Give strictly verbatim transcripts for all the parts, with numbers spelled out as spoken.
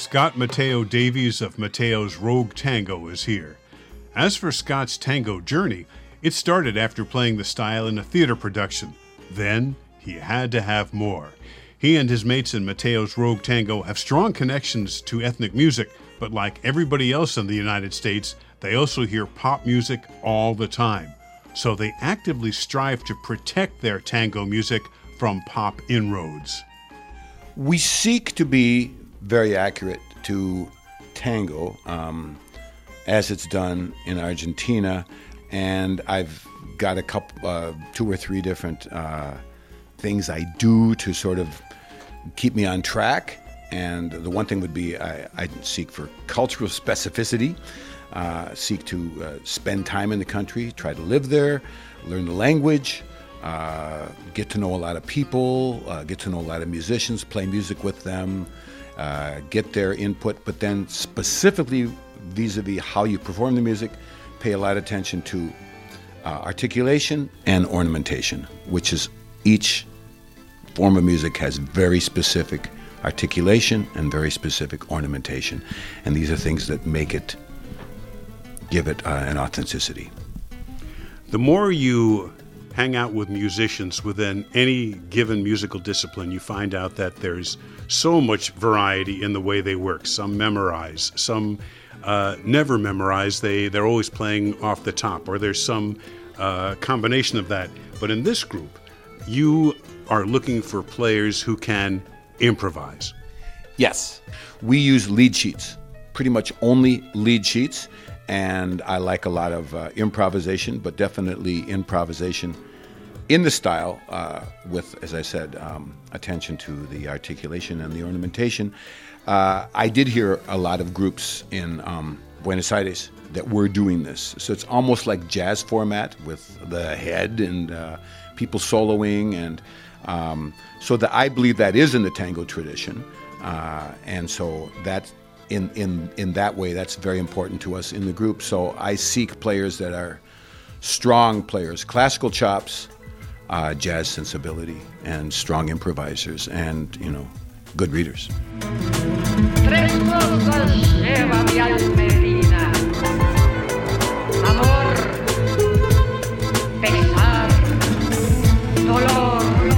Scott Mateo Davies of Mateo's Rogue Tango is here. As for Scott's tango journey, it started after playing the style in a theater production. Then he had to have more. He and his mates in Mateo's Rogue Tango have strong connections to ethnic music, but like everybody else in the United States, they also hear pop music all the time. So they actively strive to protect their tango music from pop inroads. We seek to be very accurate to tango um, as it's done in Argentina, and I've got a couple, uh, two or three different uh, things I do to sort of keep me on track. And the one thing would be I, I seek for cultural specificity, uh, seek to uh, spend time in the country, try to live there, learn the language, uh, get to know a lot of people, uh, get to know a lot of musicians, play music with them, uh, get their input, but then specifically vis-a-vis how you perform the music, pay a lot of attention to uh, articulation and ornamentation, which is each form of music has very specific articulation and very specific ornamentation, and these are things that make it, give it uh, an authenticity. The more you hang out with musicians within any given musical discipline, you find out that there's so much variety in the way they work. Some memorize, some uh, never memorize, they, they're always playing off the top, or there's some uh, combination of that. But in this group, you are looking for players who can improvise. Yes. We use lead sheets, pretty much only lead sheets, and I like a lot of uh, improvisation, but definitely improvisation in the style uh, with, as I said, um, attention to the articulation and the ornamentation. Uh, I did hear a lot of groups in um, Buenos Aires that were doing this. So it's almost like jazz format with the head and uh, people soloing, and Um, so that I believe that is in the tango tradition, uh, and so that in, in in that way that's very important to us in the group. So I seek players that are strong players, classical chops, uh, jazz sensibility, and strong improvisers, and you know, good readers. Tres cosas lleva mi alma, amor, pesar, dolor.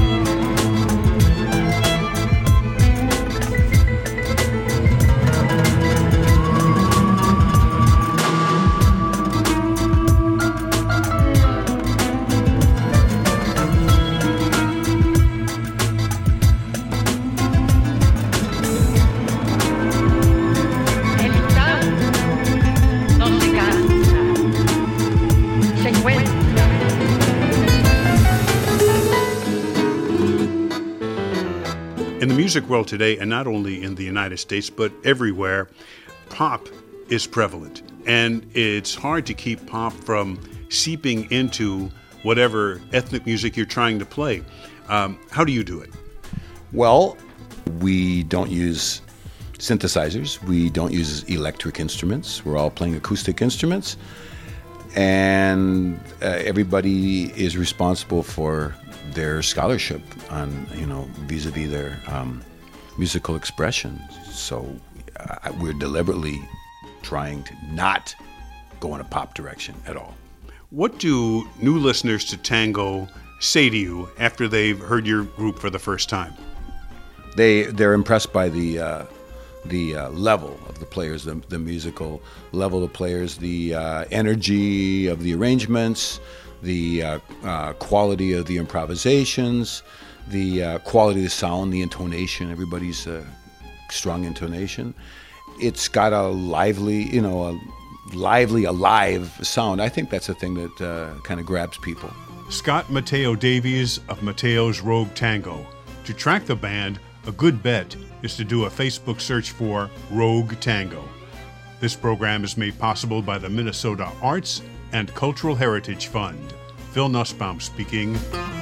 In the music world today, and not only in the United States, but everywhere, pop is prevalent. And it's hard to keep pop from seeping into whatever ethnic music you're trying to play. Um, how do you do it? Well, we don't use synthesizers. We don't use electric instruments. We're all playing acoustic instruments. And uh, everybody is responsible for their scholarship on, you know, vis-a-vis their um, musical expression. So uh, we're deliberately trying to not go in a pop direction at all. What do new listeners to tango say to you after they've heard your group for the first time? They, they're impressed by the uh, the uh, level of the players, the, the musical level of players, the uh, energy of the arrangements, the uh, uh, quality of the improvisations, the uh, quality of the sound, the intonation, everybody's uh, strong intonation. It's got a lively, you know, a lively, alive sound. I think that's a thing that uh, kind of grabs people. Scott Mateo Davies of Mateo's Rogue Tango. To track the band, a good bet is to do a Facebook search for Rogue Tango. This program is made possible by the Minnesota Arts and Cultural Heritage Fund. Phil Nussbaum speaking.